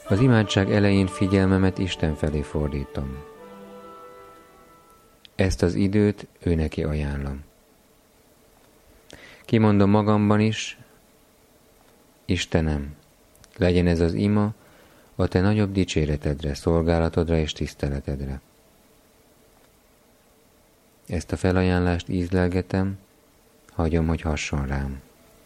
Az imádság elején figyelmemet Isten felé fordítom. Ezt az időt ő neki ajánlom. Kimondom magamban is, Istenem, legyen ez az ima a te nagyobb dicséretedre, szolgálatodra és tiszteletedre. Ezt a felajánlást ízlelgetem, hagyom, hogy hasson rám.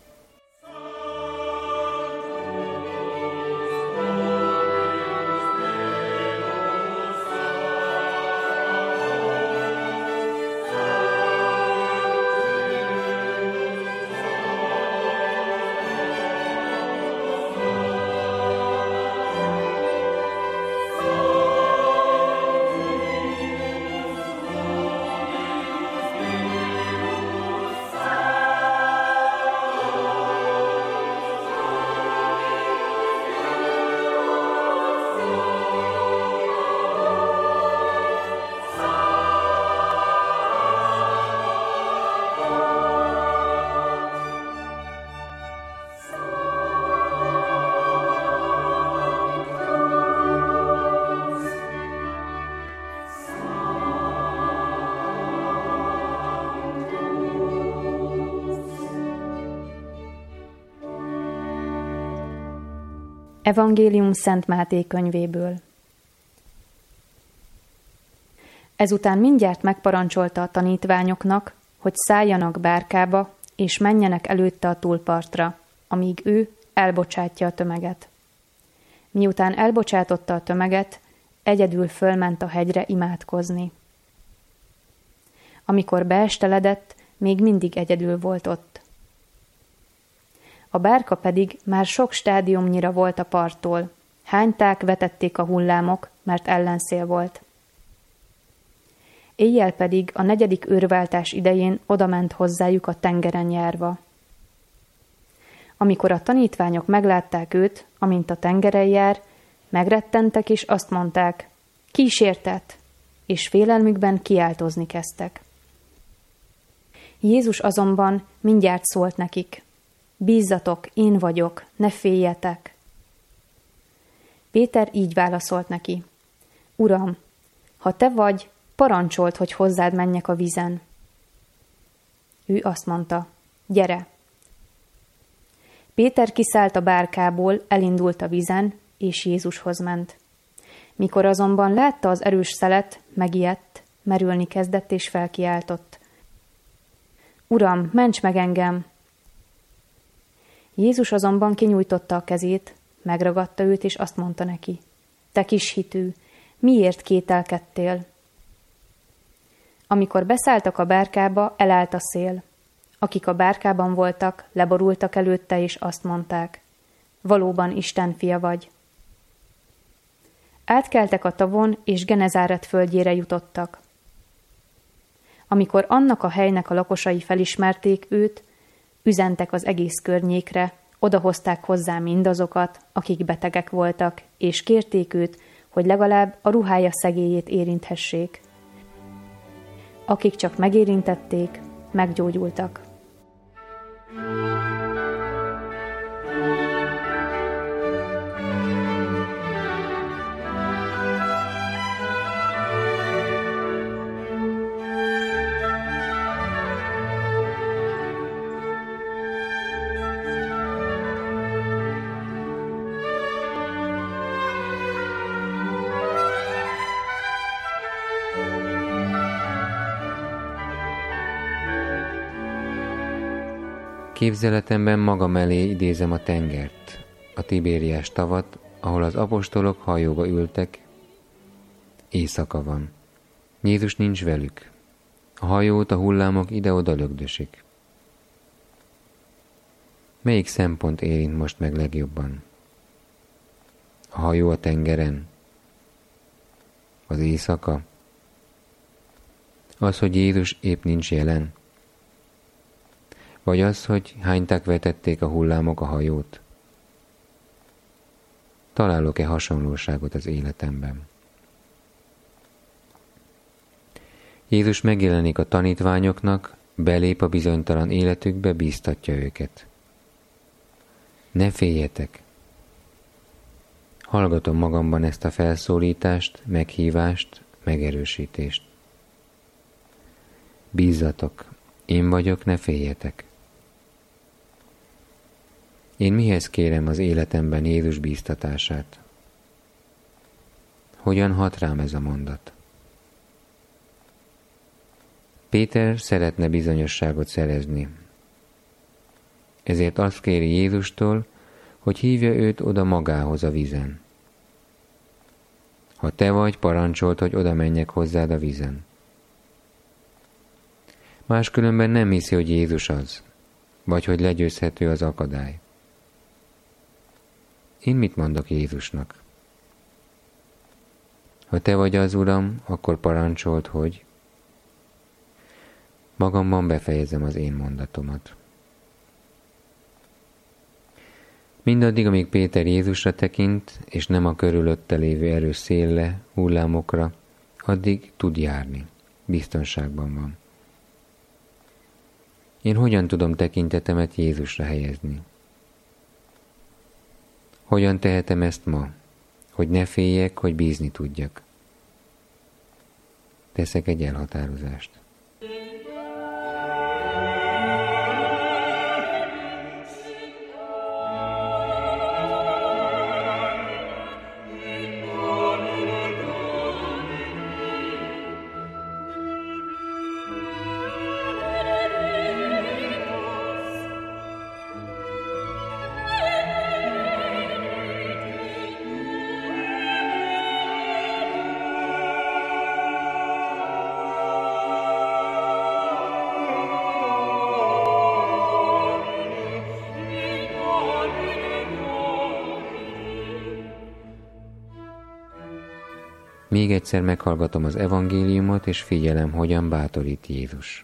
Evangélium Szent Máté könyvéből. Ezután mindjárt megparancsolta a tanítványoknak, hogy szálljanak bárkába, és menjenek előtte a túlpartra, amíg ő elbocsátja a tömeget. Miután elbocsátotta a tömeget, egyedül fölment a hegyre imádkozni. Amikor beesteledett, még mindig egyedül volt ott. A bárka pedig már sok stádiumnyira volt a parttól. Hányták, vetették a hullámok, mert ellenszél volt. Éjjel pedig a 4. őrváltás idején odament hozzájuk a tengeren járva. Amikor a tanítványok meglátták őt, amint a tengeren jár, megrettentek és azt mondták, kísértet, és félelmükben kiáltozni kezdtek. Jézus azonban mindjárt szólt nekik, bízzatok, én vagyok, ne féljetek. Péter így válaszolt neki, Uram, ha te vagy, parancsold, hogy hozzád menjek a vízen. Ő azt mondta, gyere. Péter kiszállt a bárkából, elindult a vízen, és Jézushoz ment. Mikor azonban látta az erős szelet, megijedt, merülni kezdett és felkiáltott. Uram, ments meg engem! Jézus azonban kinyújtotta a kezét, megragadta őt, és azt mondta neki, te kis hitű, miért kételkedtél? Amikor beszálltak a bárkába, elállt a szél. Akik a bárkában voltak, leborultak előtte, és azt mondták, valóban Isten fia vagy. Átkeltek a tavon, és Genezáret földjére jutottak. Amikor annak a helynek a lakosai felismerték őt, üzentek az egész környékre, odahozták hozzá mindazokat, akik betegek voltak, és kérték őt, hogy legalább a ruhája szegélyét érinthessék. Akik csak megérintették, meggyógyultak. Képzeletemben magam elé idézem a tengert, a Tibériás tavat, ahol az apostolok hajóba ültek. Éjszaka van. Jézus nincs velük. A hajót a hullámok ide-oda lögdösik. Melyik szempont érint most meg legjobban? A hajó a tengeren? Az éjszaka? Az, hogy Jézus épp nincs jelen? Vagy az, hogy hányták vetették a hullámok a hajót? Találok-e hasonlóságot az életemben? Jézus megjelenik a tanítványoknak, belép a bizonytalan életükbe, bíztatja őket. Ne féljetek! Hallgatom magamban ezt a felszólítást, meghívást, megerősítést. Bízzatok, én vagyok, ne féljetek. Én mihez kérem az életemben Jézus bíztatását? Hogyan hat rám ez a mondat? Péter szeretne bizonyosságot szerezni. Ezért azt kéri Jézustól, hogy hívja őt oda magához a vízen. Ha te vagy, parancsold, hogy oda menjek hozzád a vízen. Máskülönben nem hiszi, hogy Jézus az, vagy hogy legyőzhető az akadály. Én mit mondok Jézusnak? Ha te vagy az Uram, akkor parancsold, hogy... Magamban befejezem az én mondatomat. Mindaddig, amíg Péter Jézusra tekint, és nem a körülötte lévő erős szélle, hullámokra, addig tud járni. Biztonságban van. Én hogyan tudom tekintetemet Jézusra helyezni? Hogyan tehetem ezt ma, hogy ne féljek, hogy bízni tudjak? Teszek egy elhatározást. Még egyszer meghallgatom az evangéliumot, és figyelem, hogyan bátorít Jézus.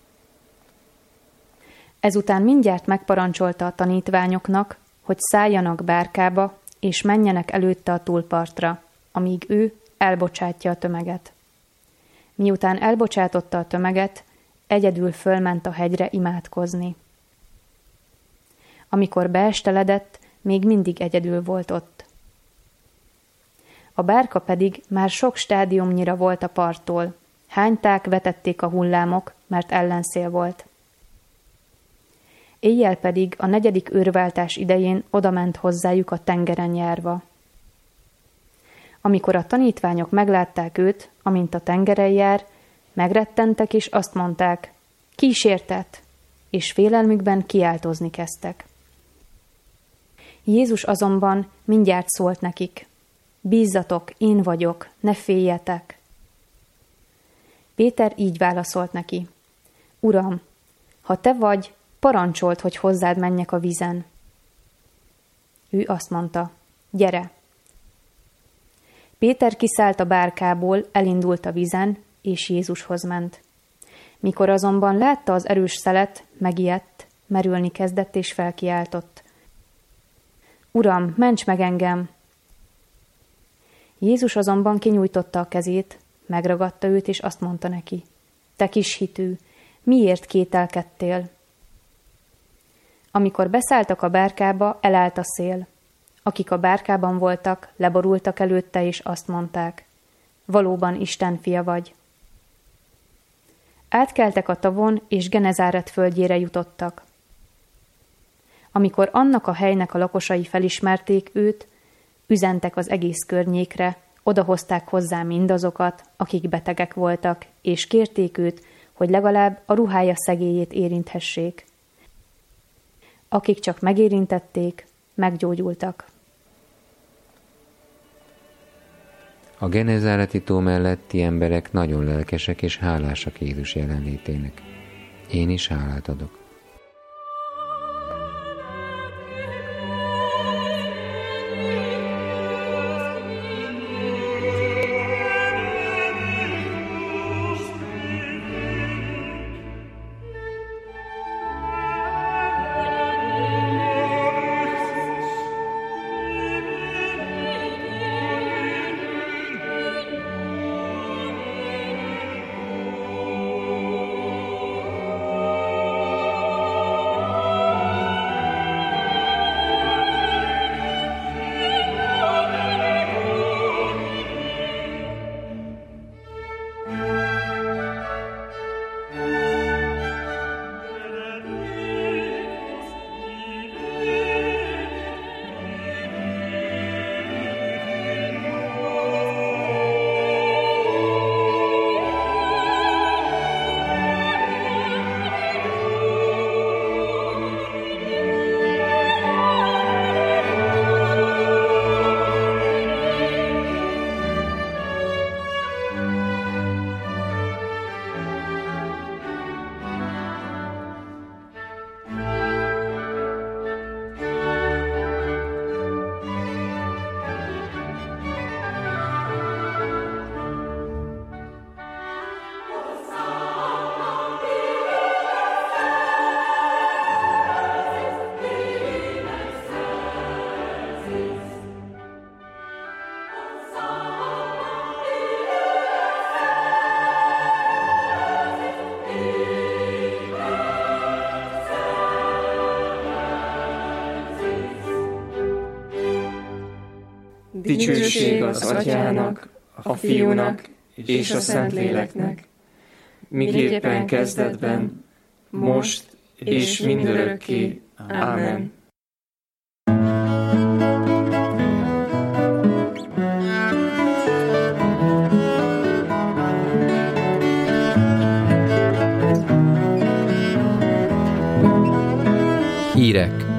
Ezután mindjárt megparancsolta a tanítványoknak, hogy szálljanak bárkába, és menjenek előtte a túlpartra, amíg ő elbocsátja a tömeget. Miután elbocsátotta a tömeget, egyedül fölment a hegyre imádkozni. Amikor beesteledett, még mindig egyedül volt ott. A bárka pedig már sok stádiumnyira volt a parttól. Hányták, vetették a hullámok, mert ellenszél volt. Éjjel pedig a 4. őrváltás idején odament hozzájuk a tengeren járva. Amikor a tanítványok meglátták őt, amint a tengeren jár, megrettentek és azt mondták, kísértet, és félelmükben kiáltozni kezdtek. Jézus azonban mindjárt szólt nekik, bízzatok, én vagyok, ne féljetek. Péter így válaszolt neki, Uram, ha te vagy, parancsold, hogy hozzád menjek a vízen. Ő azt mondta, gyere. Péter kiszállt a bárkából, elindult a vízen, és Jézushoz ment. Mikor azonban látta az erős szelet, megijedt, merülni kezdett és felkiáltott. Uram, ments meg engem! Jézus azonban kinyújtotta a kezét, megragadta őt, és azt mondta neki, te kis hitű, miért kételkedtél? Amikor beszálltak a bárkába, elállt a szél. Akik a bárkában voltak, leborultak előtte, és azt mondták, valóban Isten fia vagy. Átkeltek a tavon, és Genezáret földjére jutottak. Amikor annak a helynek a lakosai felismerték őt, üzentek az egész környékre, odahozták hozzá mindazokat, akik betegek voltak, és kérték őt, hogy legalább a ruhája szegélyét érinthessék. Akik csak megérintették, meggyógyultak. A Genezáreti tó melletti emberek nagyon lelkesek és hálásak Jézus jelenlétének. Én is hálát adok. Dicsőség az Atyának, a Fiúnak és a Szentléleknek, miképpen kezdetben, most és mindörökké. Ámen. Hírek.